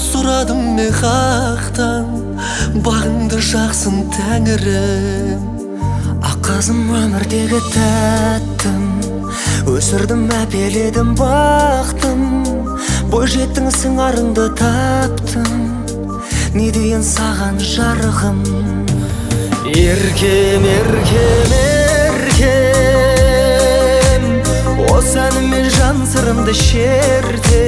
Сұрадым мен хақтан, бағыңды жақсын тәңірім. Аққазым өмірдегі тәттім, өсірдім әпеледім бақтым. Бойжеттің сыңарыңды таптым, не дейін саған жарығым. Еркем, еркем, еркем, осы әнімен жан сырымды шерте.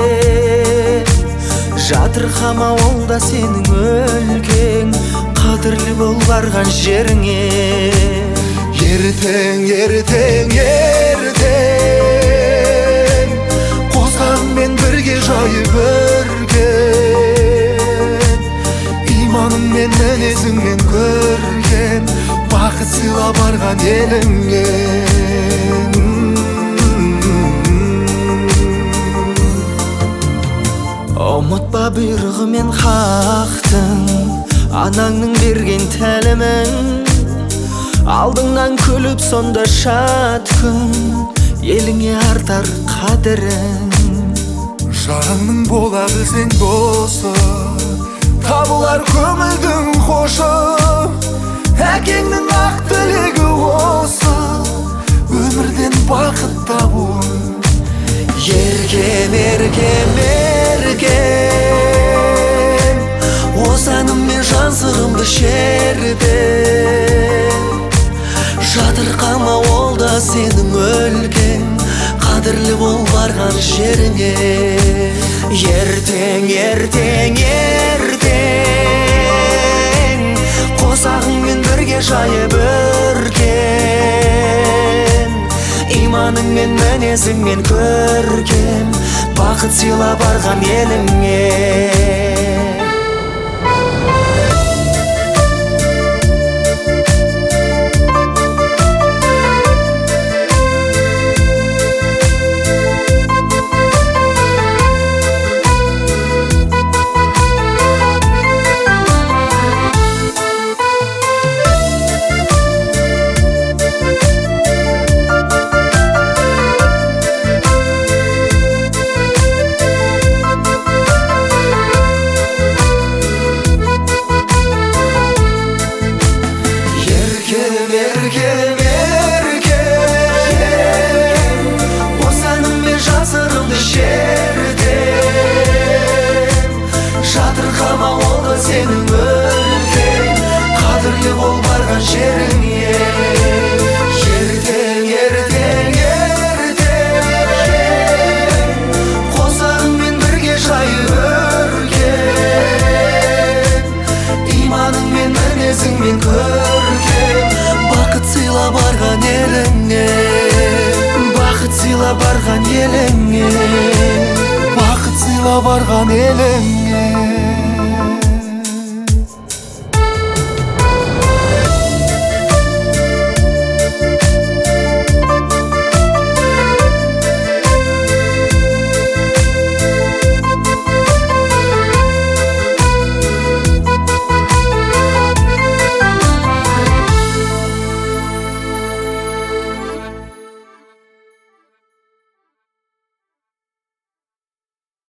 Жатырқама, ол да сенің өлкең, қадірлі бол барған жеріңе. Ертең, ертең, ертең, қосағыңмен бірге жайып өрген. Иманыңмен, мінезіңмен көрген, бақыт сыйла барған еліңе. Ұмытпа бұйрығы мен хақтың, анаңның берген тәлімін. Алдыңнан күліп сонда шат күн, еліңе артар қадірін. Жарыңның бола білсең досы, табылар көңілдің қошы. Әкеңнің ақ тілегі осы, өмірден бақыт табу. Еркем, еркем, еркем, осы әніммен жан сырымды шерде. Жатырқама, ол да сенің өлкең, қадірлі бол барған жеріңе. Ертең, ертең, ертең, қосағыңмен бірге жайып өркен. Иманыңмен, мінезіңмен көркем, бақыт сыйла барған еліңе. Еркем, еркем, осы әніммен жан сырымды шердем. Жатырқама, ол да сенің өлкең, қадірлі бол барған жеріңе. Ертең, ертең, ертең, қосағыңмен бірге жайып өркен. Иманыңмен, мінезіңмен көркем, бақыт сыйла барған еліңе. Бақыт сыйла барған еліңе. Бақыт сыйла барған еліңе.